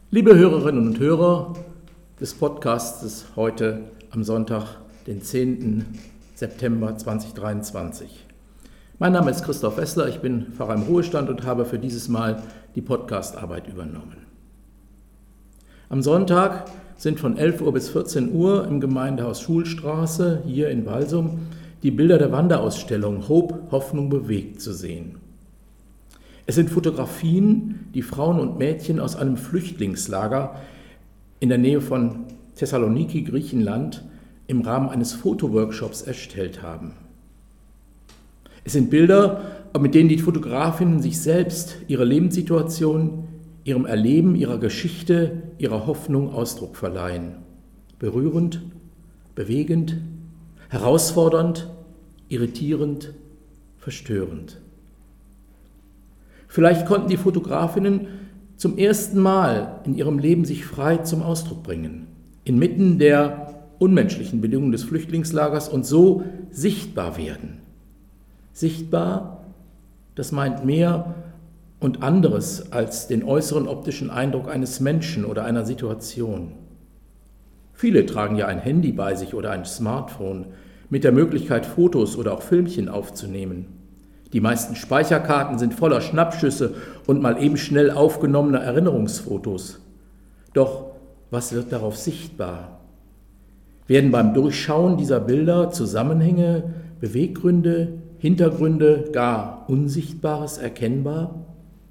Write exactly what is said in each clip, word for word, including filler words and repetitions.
Liebe Hörerinnen und Hörer des Podcasts heute am Sonntag, den zehnten September zweitausenddreiundzwanzig. Mein Name ist Christoph Wessler, ich bin Pfarrer im Ruhestand und habe für dieses Mal die Podcastarbeit übernommen. Am Sonntag sind von elf Uhr bis vierzehn Uhr im Gemeindehaus Schulstraße hier in Walsum die Bilder der Wanderausstellung Hope, Hoffnung bewegt zu sehen. Es sind Fotografien, die Frauen und Mädchen aus einem Flüchtlingslager in der Nähe von Thessaloniki, Griechenland, im Rahmen eines Fotoworkshops erstellt haben. Es sind Bilder, mit denen die Fotografinnen sich selbst, ihre Lebenssituation, ihrem Erleben, ihrer Geschichte, ihrer Hoffnung Ausdruck verleihen. Berührend, bewegend, herausfordernd, irritierend, verstörend. Vielleicht konnten die Fotografinnen zum ersten Mal in ihrem Leben sich frei zum Ausdruck bringen, inmitten der unmenschlichen Bedingungen des Flüchtlingslagers und so sichtbar werden. Sichtbar, das meint mehr und anderes als den äußeren optischen Eindruck eines Menschen oder einer Situation. Viele tragen ja ein Handy bei sich oder ein Smartphone mit der Möglichkeit, Fotos oder auch Filmchen aufzunehmen. Die meisten Speicherkarten sind voller Schnappschüsse und mal eben schnell aufgenommener Erinnerungsfotos. Doch was wird darauf sichtbar? Werden beim Durchschauen dieser Bilder Zusammenhänge, Beweggründe, Hintergründe, gar Unsichtbares erkennbar?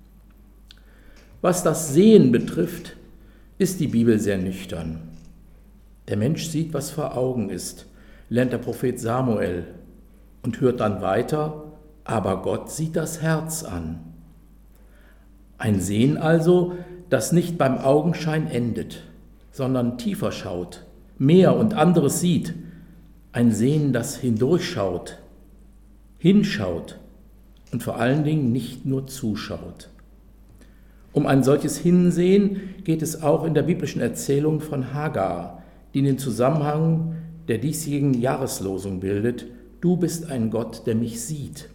Was das Sehen betrifft, ist die Bibel sehr nüchtern. Der Mensch sieht, was vor Augen ist, lernt der Prophet Samuel und hört dann weiter: Aber Gott sieht das Herz an. Ein Sehen also, das nicht beim Augenschein endet, sondern tiefer schaut, mehr und anderes sieht. Ein Sehen, das hindurchschaut, hinschaut und vor allen Dingen nicht nur zuschaut. Um ein solches Hinsehen geht es auch in der biblischen Erzählung von Hagar, die den Zusammenhang der diesjährigen Jahreslosung bildet: Du bist ein Gott, der mich sieht.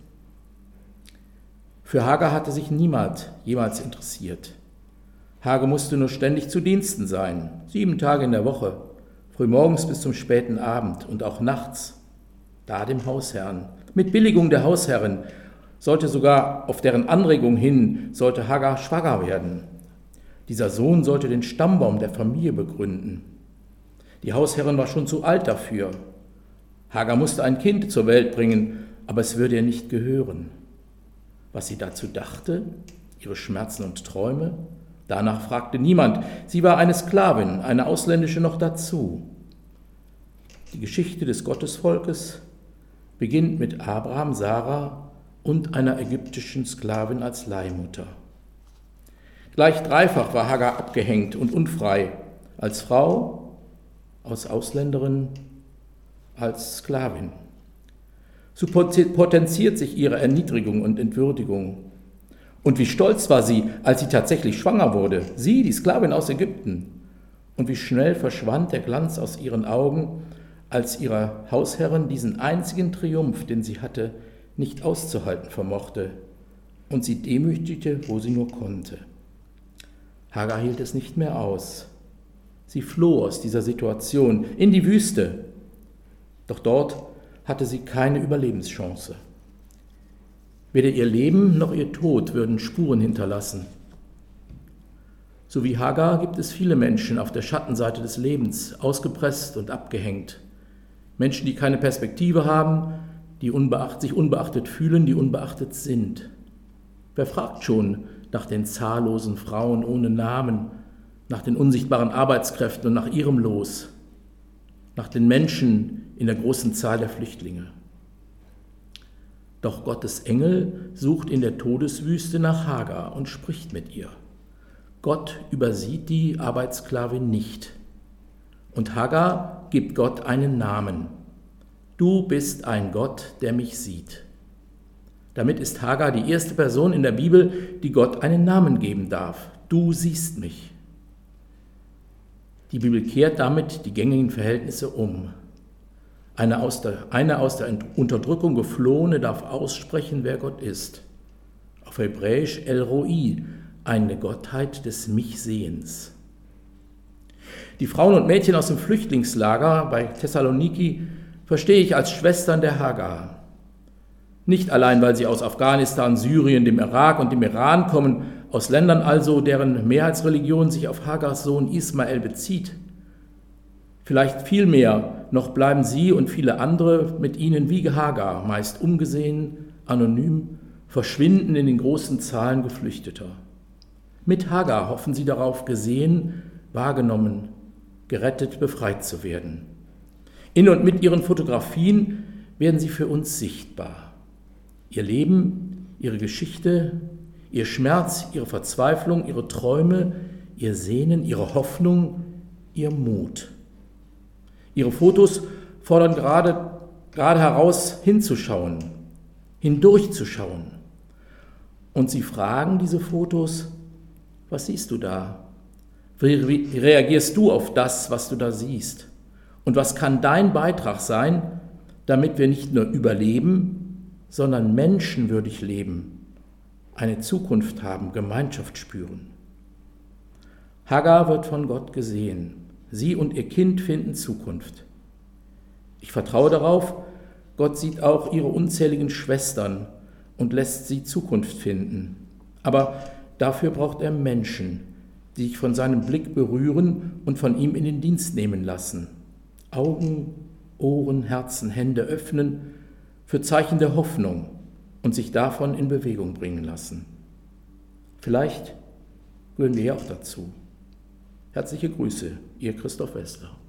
Für Hagar hatte sich niemand jemals interessiert. Hagar musste nur ständig zu Diensten sein, sieben Tage in der Woche, frühmorgens bis zum späten Abend und auch nachts, da dem Hausherrn. Mit Billigung der Hausherrin sollte sogar auf deren Anregung hin, sollte Hagar schwanger werden. Dieser Sohn sollte den Stammbaum der Familie begründen. Die Hausherrin war schon zu alt dafür. Hagar musste ein Kind zur Welt bringen, aber es würde ihr nicht gehören. Was sie dazu dachte, ihre Schmerzen und Träume, danach fragte niemand. Sie war eine Sklavin, eine ausländische noch dazu. Die Geschichte des Gottesvolkes beginnt mit Abraham, Sarah und einer ägyptischen Sklavin als Leihmutter. Gleich dreifach war Hagar abgehängt und unfrei, als Frau, als Ausländerin, als Sklavin. So potenziert sich ihre Erniedrigung und Entwürdigung. Und wie stolz war sie, als sie tatsächlich schwanger wurde, sie, die Sklavin aus Ägypten. Und wie schnell verschwand der Glanz aus ihren Augen, als ihre Hausherrin diesen einzigen Triumph, den sie hatte, nicht auszuhalten vermochte und sie demütigte, wo sie nur konnte. Hagar hielt es nicht mehr aus. Sie floh aus dieser Situation in die Wüste. Doch dort hatte sie keine Überlebenschance. Weder ihr Leben noch ihr Tod würden Spuren hinterlassen. So wie Hagar gibt es viele Menschen auf der Schattenseite des Lebens, ausgepresst und abgehängt. Menschen, die keine Perspektive haben, die unbeacht, sich unbeachtet fühlen, die unbeachtet sind. Wer fragt schon nach den zahllosen Frauen ohne Namen, nach den unsichtbaren Arbeitskräften und nach ihrem Los, nach den Menschen in der großen Zahl der Flüchtlinge? Doch Gottes Engel sucht in der Todeswüste nach Hagar und spricht mit ihr. Gott übersieht die Arbeitssklavin nicht. Und Hagar gibt Gott einen Namen. Du bist ein Gott, der mich sieht. Damit ist Hagar die erste Person in der Bibel, die Gott einen Namen geben darf. Du siehst mich. Die Bibel kehrt damit die gängigen Verhältnisse um. Eine aus der, eine aus der Unterdrückung Geflohene darf aussprechen, wer Gott ist. Auf Hebräisch El Roi, eine Gottheit des Michsehens. Die Frauen und Mädchen aus dem Flüchtlingslager bei Thessaloniki verstehe ich als Schwestern der Hagar. Nicht allein, weil sie aus Afghanistan, Syrien, dem Irak und dem Iran kommen, aus Ländern also, deren Mehrheitsreligion sich auf Hagars Sohn Ismael bezieht. Vielleicht vielmehr noch bleiben sie und viele andere mit ihnen wie Hagar, meist ungesehen, anonym, verschwinden in den großen Zahlen Geflüchteter. Mit Hagar hoffen sie darauf, gesehen, wahrgenommen, gerettet, befreit zu werden. In und mit ihren Fotografien werden sie für uns sichtbar. Ihr Leben, ihre Geschichte, ihr Schmerz, ihre Verzweiflung, ihre Träume, ihr Sehnen, ihre Hoffnung, ihr Mut. Ihre Fotos fordern gerade, gerade heraus, hinzuschauen, hindurchzuschauen. Und sie fragen diese Fotos, was siehst du da? Wie reagierst du auf das, was du da siehst? Und was kann dein Beitrag sein, damit wir nicht nur überleben, sondern menschenwürdig leben, eine Zukunft haben, Gemeinschaft spüren? Hagar wird von Gott gesehen. Sie und ihr Kind finden Zukunft. Ich vertraue darauf, Gott sieht auch ihre unzähligen Schwestern und lässt sie Zukunft finden. Aber dafür braucht er Menschen, die sich von seinem Blick berühren und von ihm in den Dienst nehmen lassen. Augen, Ohren, Herzen, Hände öffnen für Zeichen der Hoffnung und sich davon in Bewegung bringen lassen. Vielleicht gehören wir ja auch dazu. Herzliche Grüße, Ihr Christoph Wester.